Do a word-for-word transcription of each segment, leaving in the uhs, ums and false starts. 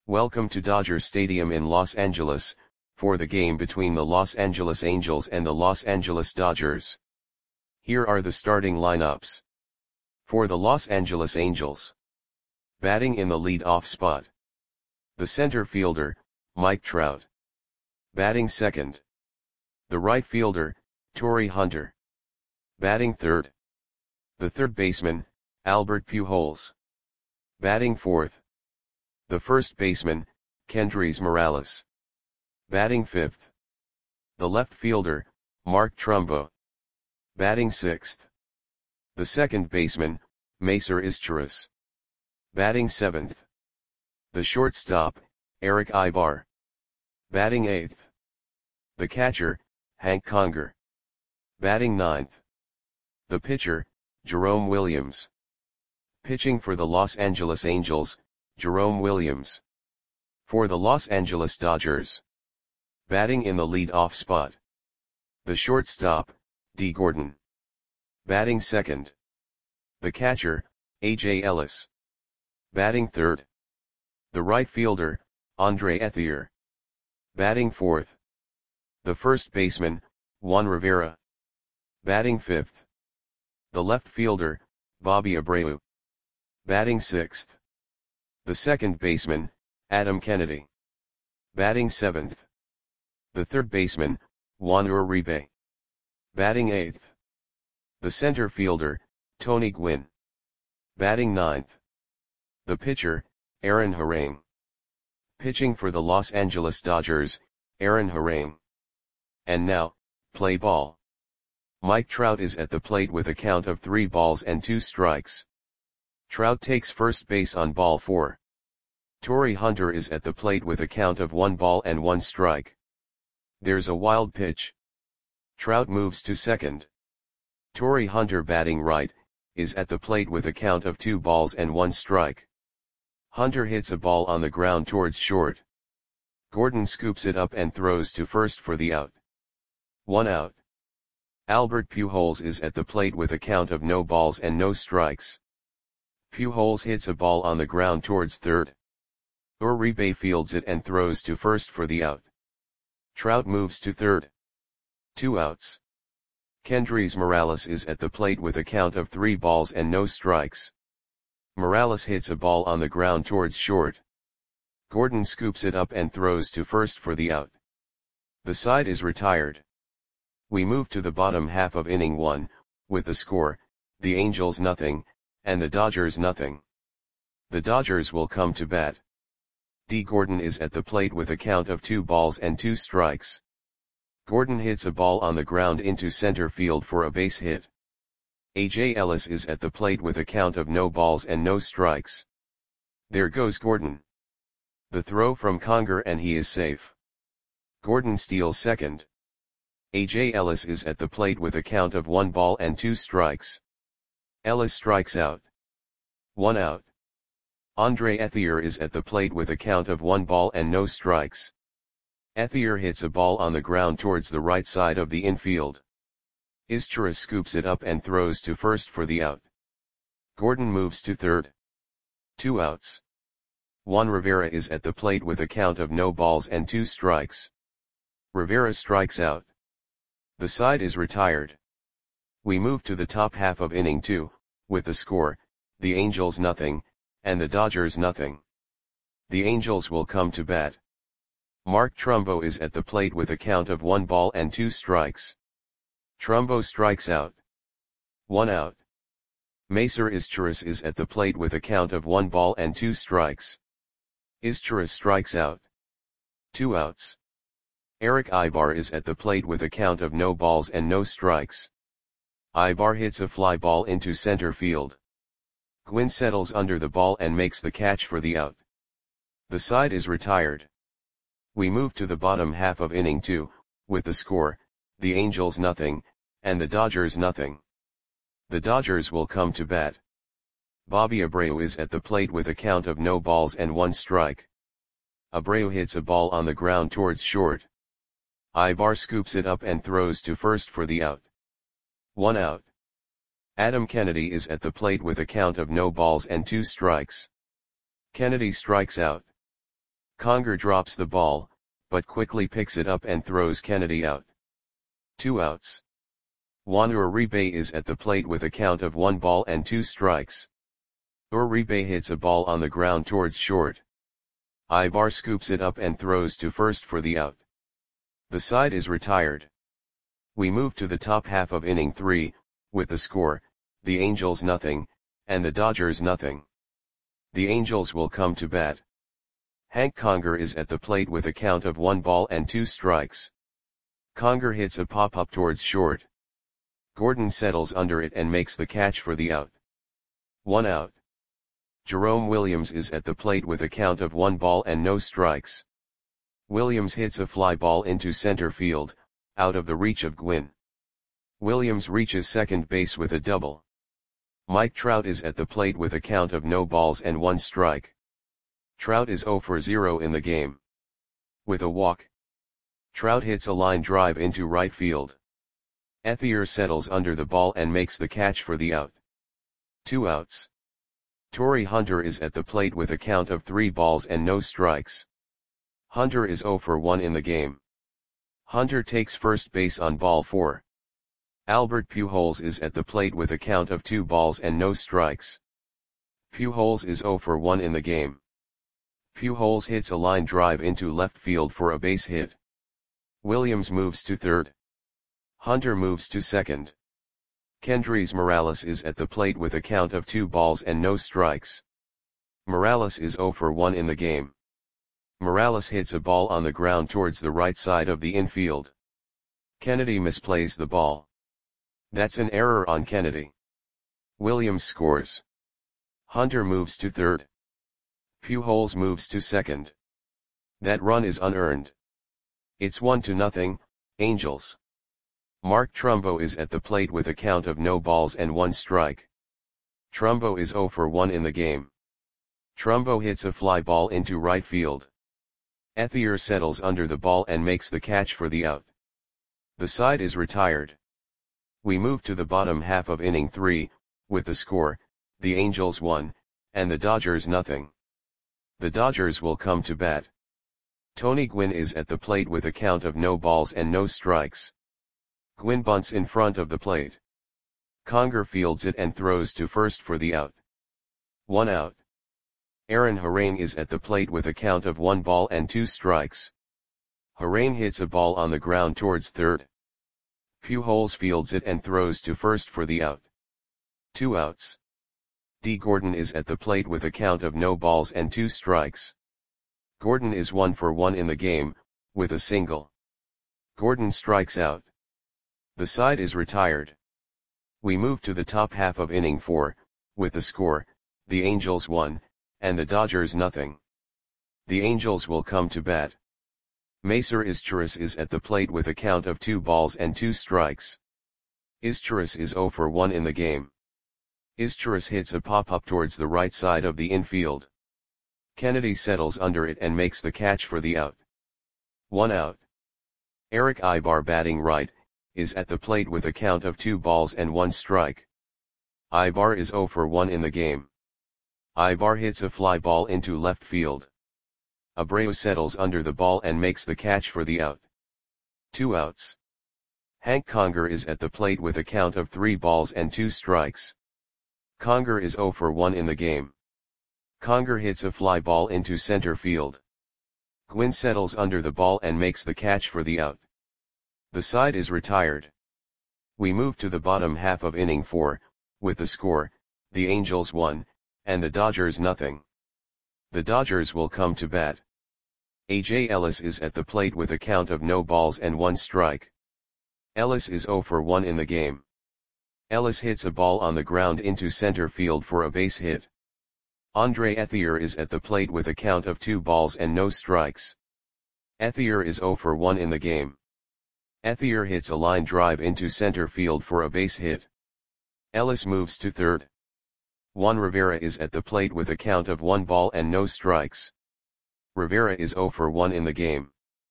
Welcome to Dodger Stadium in Los Angeles, for the game between the Los Angeles Angels and the Los Angeles Dodgers. Here are the starting lineups. For the Los Angeles Angels. Batting in the lead-off spot. The center fielder, Mike Trout. Batting second. The right fielder, Torii Hunter. Batting third. The third baseman, Albert Pujols. Batting fourth. The first baseman, Kendrys Morales. Batting fifth. The left fielder, Mark Trumbo. Batting sixth. The second baseman, Macer Izturis. Batting seventh. The shortstop, Erick Aybar. Batting eighth. The catcher, Hank Conger. Batting ninth. The pitcher, Jerome Williams. Pitching for the Los Angeles Angels, Jerome Williams. For the Los Angeles Dodgers. Batting in the lead-off spot. The shortstop, Dee Gordon. Batting second. The catcher, A J Ellis. Batting third. The right fielder, Andre Ethier. Batting fourth. The first baseman, Juan Rivera. Batting fifth. The left fielder, Bobby Abreu. Batting sixth. The second baseman, Adam Kennedy. Batting seventh. The third baseman, Juan Uribe. Batting eighth. The center fielder, Tony Gwynn. Batting ninth. The pitcher, Aaron Harang. Pitching for the Los Angeles Dodgers, Aaron Harang. And now, play ball. Mike Trout is at the plate with a count of three balls and two strikes. Trout takes first base on ball four. Torii Hunter is at the plate with a count of one ball and one strike. There's a wild pitch. Trout moves to second. Torii Hunter, batting right, is at the plate with a count of two balls and one strike. Hunter hits a ball on the ground towards short. Gordon scoops it up and throws to first for the out. One out. Albert Pujols is at the plate with a count of no balls and no strikes. Pujols hits a ball on the ground towards third. Uribe fields it and throws to first for the out. Trout moves to third. Two outs. Kendrys Morales is at the plate with a count of three balls and no strikes. Morales hits a ball on the ground towards short. Gordon scoops it up and throws to first for the out. The side is retired. We move to the bottom half of inning one, with the score, the Angels nothing, and the Dodgers nothing. The Dodgers will come to bat. Dee Gordon is at the plate with a count of two balls and two strikes. Gordon hits a ball on the ground into center field for a base hit. A J Ellis is at the plate with a count of no balls and no strikes. There goes Gordon. The throw from Conger and he is safe. Gordon steals second. A J Ellis is at the plate with a count of one ball and two strikes. Ellis strikes out. One out. Andre Ethier is at the plate with a count of one ball and no strikes. Ethier hits a ball on the ground towards the right side of the infield. Izturis scoops it up and throws to first for the out. Gordon moves to third. Two outs. Juan Rivera is at the plate with a count of no balls and two strikes. Rivera strikes out. The side is retired. We move to the top half of inning two, with the score, the Angels nothing, and the Dodgers nothing. The Angels will come to bat. Mark Trumbo is at the plate with a count of one ball and two strikes. Trumbo strikes out. One out. Macer Izturis is at the plate with a count of one ball and two strikes. Izturis strikes out. Two outs. Erick Aybar is at the plate with a count of no balls and no strikes. Aybar hits a fly ball into center field. Gwynn settles under the ball and makes the catch for the out. The side is retired. We move to the bottom half of inning two, with the score, the Angels nothing, and the Dodgers nothing. The Dodgers will come to bat. Bobby Abreu is at the plate with a count of no balls and one strike. Abreu hits a ball on the ground towards short. Aybar scoops it up and throws to first for the out. One out. Adam Kennedy is at the plate with a count of no balls and two strikes. Kennedy strikes out. Conger drops the ball, but quickly picks it up and throws Kennedy out. Two outs. Juan Uribe is at the plate with a count of one ball and two strikes. Uribe hits a ball on the ground towards short. Ibar scoops it up and throws to first for the out. The side is retired. We move to the top half of inning three, with the score, the Angels nothing, and the Dodgers nothing. The Angels will come to bat. Hank Conger is at the plate with a count of one ball and two strikes. Conger hits a pop-up towards short. Gordon settles under it and makes the catch for the out. One out. Jerome Williams is at the plate with a count of one ball and no strikes. Williams hits a fly ball into center field, out of the reach of Gwynn. Williams reaches second base with a double. Mike Trout is at the plate with a count of no balls and one strike. Trout is zero for zero in the game. With a walk, Trout hits a line drive into right field. Ethier settles under the ball and makes the catch for the out. Two outs. Torrey Hunter is at the plate with a count of three balls and no strikes. Hunter is zero for one in the game. Hunter takes first base on ball four. Albert Pujols is at the plate with a count of two balls and no strikes. Pujols is zero for one in the game. Pujols hits a line drive into left field for a base hit. Williams moves to third. Hunter moves to second. Kendrys Morales is at the plate with a count of two balls and no strikes. Morales is zero for one in the game. Morales hits a ball on the ground towards the right side of the infield. Kennedy misplays the ball. That's an error on Kennedy. Williams scores. Hunter moves to third. Pujols moves to second. That run is unearned. It's one to nothing, Angels. Mark Trumbo is at the plate with a count of no balls and one strike. Trumbo is zero for one in the game. Trumbo hits a fly ball into right field. Ethier settles under the ball and makes the catch for the out. The side is retired. We move to the bottom half of inning three, with the score, the Angels one, and the Dodgers nothing. The Dodgers will come to bat. Tony Gwynn is at the plate with a count of no balls and no strikes. Gwynn bunts in front of the plate. Conger fields it and throws to first for the out. One out. Aaron Harane is at the plate with a count of one ball and two strikes. Harane hits a ball on the ground towards third. Pujols fields it and throws to first for the out. Two outs. D. Gordon is at the plate with a count of no balls and two strikes. Gordon is one for one in the game, with a single. Gordon strikes out. The side is retired. We move to the top half of inning four, with the score, the Angels one, and the Dodgers nothing. The Angels will come to bat. Macer Izturis is at the plate with a count of two balls and two strikes. Izturis is zero for one in the game. Izturis hits a pop-up towards the right side of the infield. Kennedy settles under it and makes the catch for the out. One out. Eric Ibar, batting right, is at the plate with a count of two balls and one strike. Ibar is zero for one in the game. Ibar hits a fly ball into left field. Abreu settles under the ball and makes the catch for the out. Two outs. Hank Conger is at the plate with a count of three balls and two strikes. Conger is zero for one in the game. Conger hits a fly ball into center field. Gwynn settles under the ball and makes the catch for the out. The side is retired. We move to the bottom half of inning four, with the score, the Angels one, and the Dodgers nothing. The Dodgers will come to bat. A J Ellis is at the plate with a count of no balls and one strike. Ellis is zero for one in the game. Ellis hits a ball on the ground into center field for a base hit. Andre Ethier is at the plate with a count of two balls and no strikes. Ethier is zero for one in the game. Ethier hits a line drive into center field for a base hit. Ellis moves to third. Juan Rivera is at the plate with a count of one ball and no strikes. Rivera is zero for one in the game.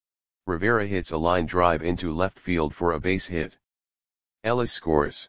Rivera hits a line drive into left field for a base hit. Ellis scores.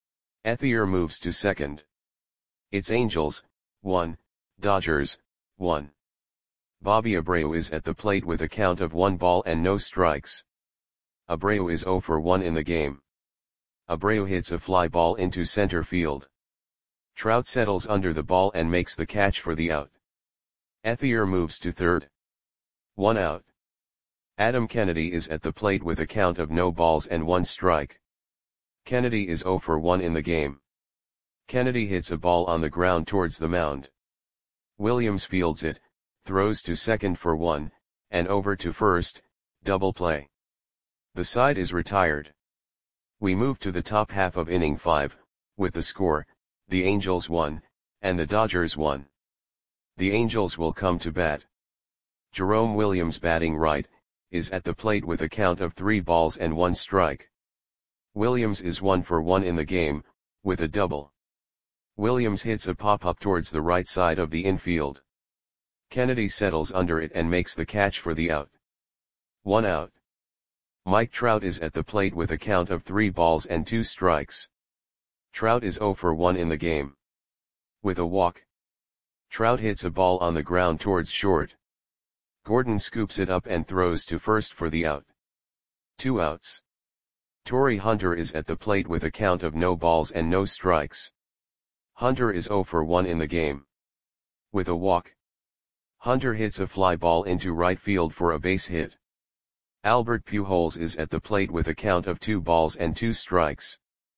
Ethier moves to second. It's Angels, one, Dodgers, one. Bobby Abreu is at the plate with a count of one ball and no strikes. Abreu is zero for one in the game. Abreu hits a fly ball into center field. Trout settles under the ball and makes the catch for the out. Ethier moves to third. One out. Adam Kennedy is at the plate with a count of no balls and one strike. Kennedy is zero for one in the game. Kennedy hits a ball on the ground towards the mound. Williams fields it, throws to second for one, and over to first, double play. The side is retired. We move to the top half of inning five, with the score, the Angels won, and the Dodgers won. The Angels will come to bat. Jerome Williams, batting right, is at the plate with a count of three balls and one strike. Williams is one for one in the game, with a double. Williams hits a pop-up towards the right side of the infield. Kennedy settles under it and makes the catch for the out. One out. Mike Trout is at the plate with a count of three balls and two strikes. Trout is zero for one in the game. With a walk. Trout hits a ball on the ground towards short. Gordon scoops it up and throws to first for the out. Two outs. Torrey Hunter is at the plate with a count of no balls and no strikes. Hunter is zero for one in the game. With a walk. Hunter hits a fly ball into right field for a base hit. Albert Pujols is at the plate with a count of two balls and two strikes.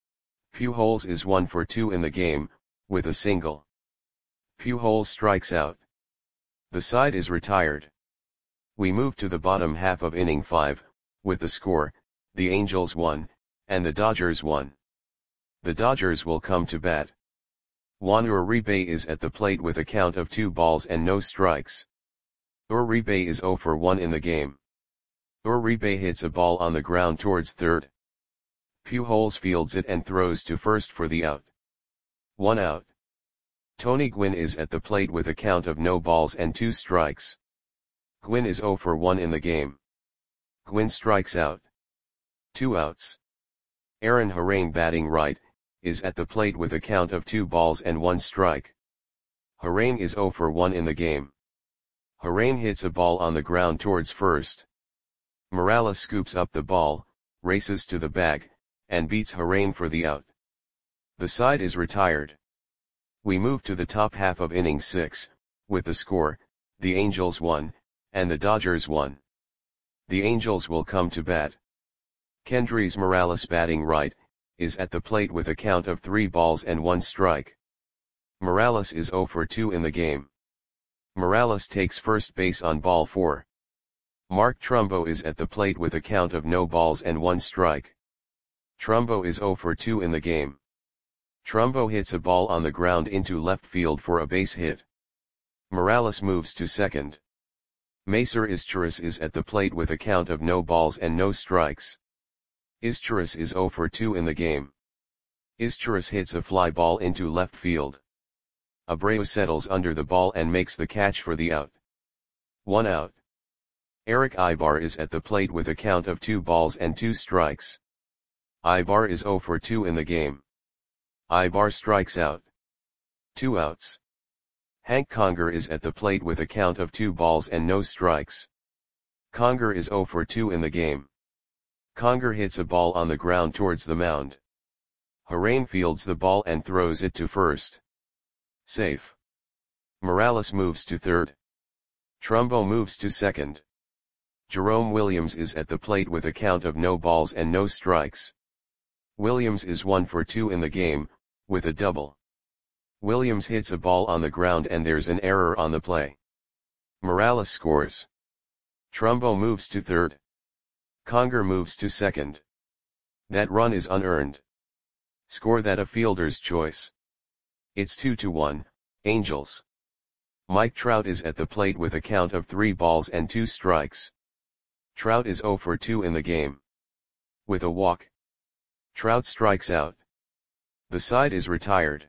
Pujols is one for two in the game, with a single. Pujols strikes out. The side is retired. We move to the bottom half of inning five, with the score, the Angels won, and the Dodgers won. The Dodgers will come to bat. Juan Uribe is at the plate with a count of two balls and no strikes. Uribe is zero for one in the game. Uribe hits a ball on the ground towards third. Pujols fields it and throws to first for the out. One out. Tony Gwynn is at the plate with a count of no balls and two strikes. Gwynn is zero for one in the game. Gwynn strikes out. Two outs. Aaron Harang, batting right, is at the plate with a count of two balls and one strike. Harang is zero for one in the game. Harang hits a ball on the ground towards first. Morales scoops up the ball, races to the bag, and beats Harang for the out. The side is retired. We move to the top half of inning six, with the score, the Angels won, and the Dodgers won. The Angels will come to bat. Kendrys Morales, batting right, is at the plate with a count of three balls and one strike. Morales is zero for two in the game. Morales takes first base on ball four. Mark Trumbo is at the plate with a count of no balls and one strike. Trumbo is zero for two in the game. Trumbo hits a ball on the ground into left field for a base hit. Morales moves to second. Macer Izturis is at the plate with a count of no balls and no strikes. Izturis is zero for two in the game. Izturis hits a fly ball into left field. Abreu settles under the ball and makes the catch for the out. One out. Eric Ibar is at the plate with a count of two balls and two strikes. Ibar is zero for two in the game. Ibar strikes out. Two outs. Hank Conger is at the plate with a count of two balls and no strikes. Conger is zero for two in the game. Conger hits a ball on the ground towards the mound. Harang fields the ball and throws it to first. Safe. Morales moves to third. Trumbo moves to second. Jerome Williams is at the plate with a count of no balls and no strikes. Williams is one for two in the game, with a double. Williams hits a ball on the ground and there's an error on the play. Morales scores. Trumbo moves to third. Conger moves to second. That run is unearned. Score that a fielder's choice. It's two to one, Angels. Mike Trout is at the plate with a count of three balls and two strikes. Trout is zero for two in the game. With a walk. Trout strikes out. The side is retired.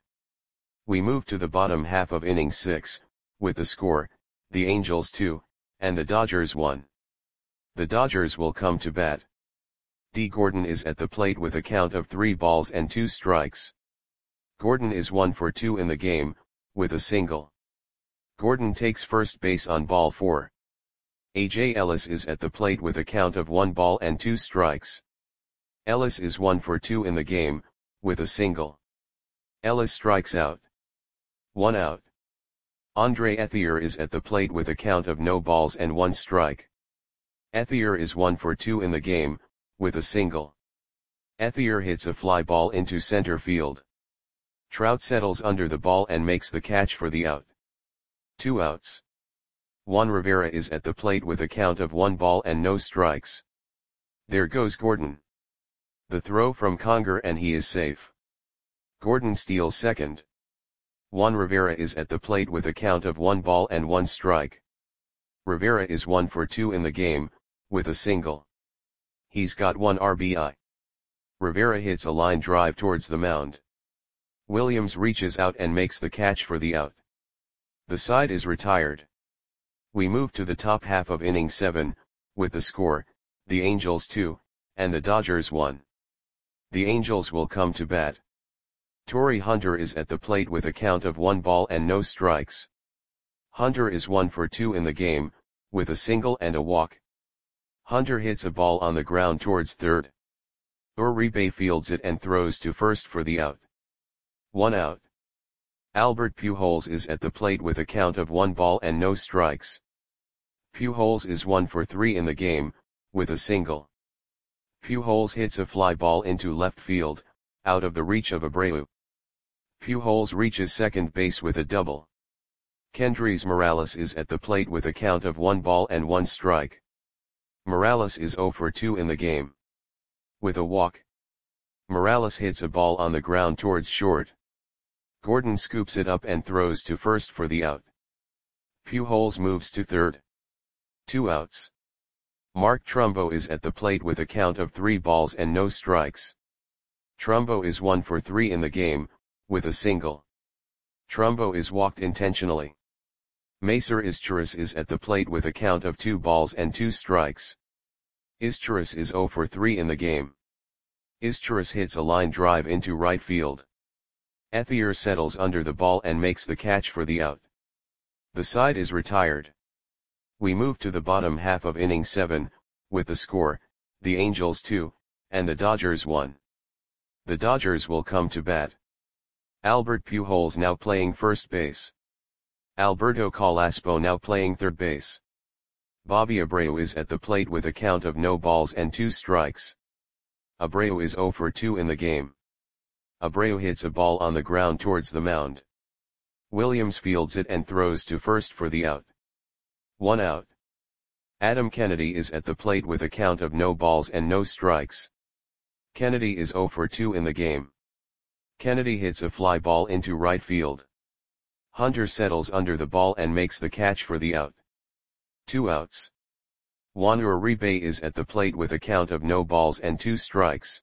We move to the bottom half of inning six, with the score, the Angels two, and the Dodgers one. The Dodgers will come to bat. D. Gordon is at the plate with a count of three balls and two strikes. Gordon is one for two in the game, with a single. Gordon takes first base on ball four. A J Ellis is at the plate with a count of one ball and two strikes. Ellis is one for two in the game, with a single. Ellis strikes out. One out. Andre Ethier is at the plate with a count of no balls and one strike. Ethier is one for two in the game, with a single. Ethier hits a fly ball into center field. Trout settles under the ball and makes the catch for the out. Two outs. Juan Rivera is at the plate with a count of one ball and no strikes. There goes Gordon. The throw from Conger and he is safe. Gordon steals second. Juan Rivera is at the plate with a count of one ball and one strike. Rivera is one for two in the game, with a single. He's got one R B I. Rivera hits a line drive towards the mound. Williams reaches out and makes the catch for the out. The side is retired. We move to the top half of inning seven, with the score, the Angels two, and the Dodgers one. The Angels will come to bat. Torrey Hunter is at the plate with a count of one ball and no strikes. Hunter is one for two in the game, with a single and a walk. Hunter hits a ball on the ground towards third. Uribe fields it and throws to first for the out. One out. Albert Pujols is at the plate with a count of one ball and no strikes. Pujols is one for three in the game, with a single. Pujols hits a fly ball into left field, out of the reach of Abreu. Pujols reaches second base with a double. Kendrys Morales is at the plate with a count of one ball and one strike. Morales is zero for two in the game. With a walk. Morales hits a ball on the ground towards short. Gordon scoops it up and throws to first for the out. Pujols moves to third. Two outs. Mark Trumbo is at the plate with a count of three balls and no strikes. Trumbo is one for three in the game, with a single. Trumbo is walked intentionally. Macer Izturis is at the plate with a count of two balls and two strikes. Izturis is zero for three in the game. Izturis hits a line drive into right field. Ethier settles under the ball and makes the catch for the out. The side is retired. We move to the bottom half of inning seven, with the score, the Angels two, and the Dodgers one. The Dodgers will come to bat. Albert Pujols now playing first base. Alberto Calaspo now playing third base. Bobby Abreu is at the plate with a count of no balls and two strikes. Abreu is zero for two in the game. Abreu hits a ball on the ground towards the mound. Williams fields it and throws to first for the out. One out. Adam Kennedy is at the plate with a count of no balls and no strikes. Kennedy is zero for two in the game. Kennedy hits a fly ball into right field. Hunter settles under the ball and makes the catch for the out. Two outs. Juan Uribe is at the plate with a count of no balls and two strikes.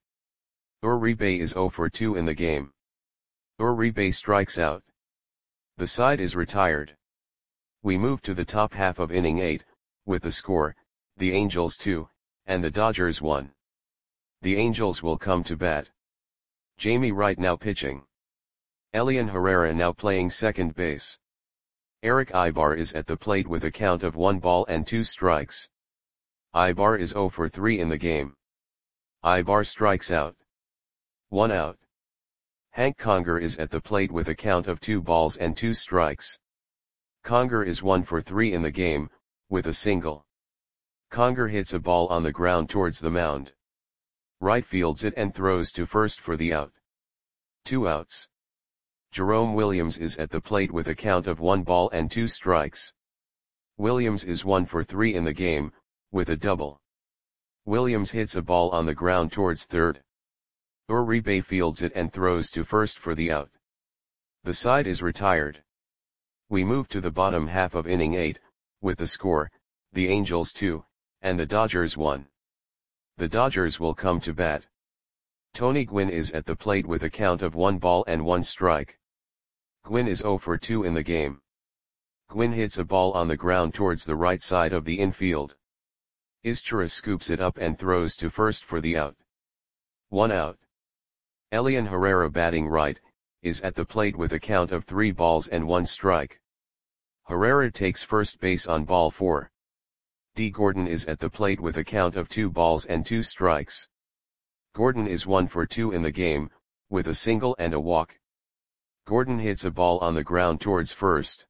Uribe is zero for two in the game. Uribe strikes out. The side is retired. We move to the top half of inning eight, with the score, the Angels two, and the Dodgers one. The Angels will come to bat. Jamie Wright now pitching. Elian Herrera now playing second base. Eric Ibar is at the plate with a count of one ball and two strikes. Ibar is zero for three in the game. Ibar strikes out. One out. Hank Conger is at the plate with a count of two balls and two strikes. Conger is one for three in the game, with a single. Conger hits a ball on the ground towards the mound. Wright fields it and throws to first for the out. Two outs. Jerome Williams is at the plate with a count of one ball and two strikes. Williams is one for three in the game, with a double. Williams hits a ball on the ground towards third. Uribe fields it and throws to first for the out. The side is retired. We move to the bottom half of inning eight, with the score, the Angels two, and the Dodgers one. The Dodgers will come to bat. Tony Gwynn is at the plate with a count of one ball and one strike. Gwynn is zero for two in the game. Gwynn hits a ball on the ground towards the right side of the infield. Izturis scoops it up and throws to first for the out. One out. Elian Herrera batting right, is at the plate with a count of three balls and one strike. Herrera takes first base on ball four. D. Gordon is at the plate with a count of two balls and two strikes. Gordon is one for two in the game, with a single and a walk. Gordon hits a ball on the ground towards first.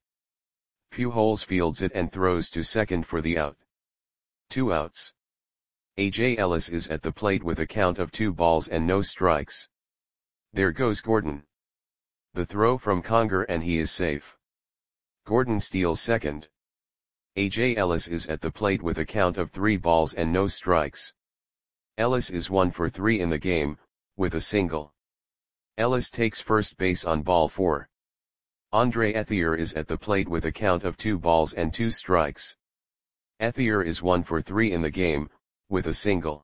Pujols fields it and throws to second for the out. Two outs. A J Ellis is at the plate with a count of two balls and no strikes. There goes Gordon. The throw from Conger and he is safe. Gordon steals second. A J Ellis is at the plate with a count of three balls and no strikes. Ellis is one for three in the game, with a single. Ellis takes first base on ball four. Andre Ethier is at the plate with a count of two balls and two strikes. Ethier is one for three in the game, with a single.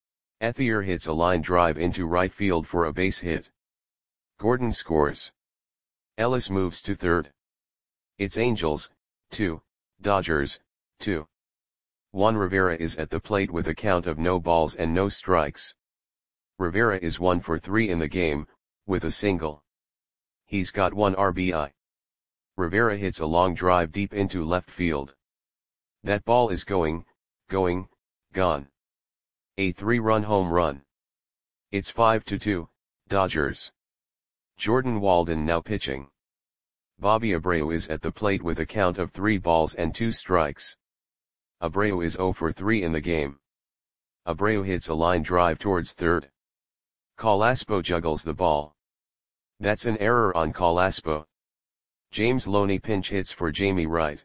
Ethier hits a line drive into right field for a base hit. Gordon scores. Ellis moves to third. It's Angels, two, Dodgers, two. Juan Rivera is at the plate with a count of no balls and no strikes. Rivera is one for three in the game, with a single. He's got one R B I. Rivera hits a long drive deep into left field. That ball is going, going, gone. A three-run home run. It's five to two, Dodgers. Jordan Walden now pitching. Bobby Abreu is at the plate with a count of three balls and two strikes. Abreu is zero for three in the game. Abreu hits a line drive towards third. Carrasco juggles the ball. That's an error on Carrasco. James Loney pinch hits for Jamie Wright.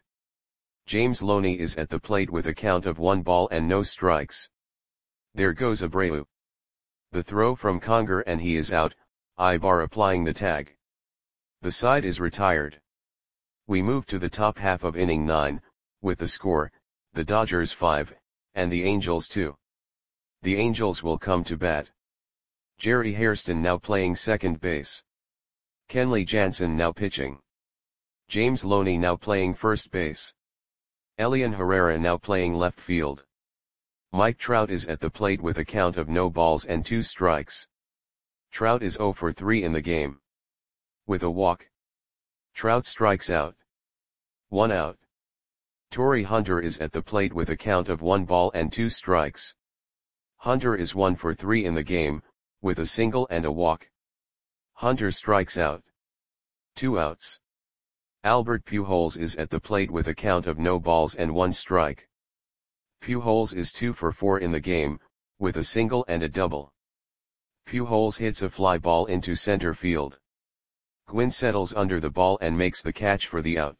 James Loney is at the plate with a count of one ball and no strikes. There goes Abreu. The throw from Conger and he is out, Ibar applying the tag. The side is retired. We move to the top half of inning nine, with the score, the Dodgers five, and the Angels two. The Angels will come to bat. Jerry Hairston now playing second base. Kenley Jansen now pitching. James Loney now playing first base. Elian Herrera now playing left field. Mike Trout is at the plate with a count of no balls and two strikes. Trout is zero for three in the game. With a walk. Trout strikes out. One out. Torrey Hunter is at the plate with a count of one ball and two strikes. Hunter is one for three in the game, with a single and a walk. Hunter strikes out. Two outs. Albert Pujols is at the plate with a count of no balls and one strike. Pujols is two for four in the game, with a single and a double. Pujols hits a fly ball into center field. Gwynn settles under the ball and makes the catch for the out.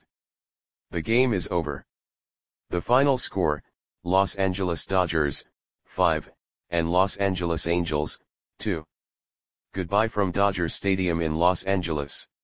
The game is over. The final score, Los Angeles Dodgers, five, and Los Angeles Angels, two. Goodbye from Dodger Stadium in Los Angeles.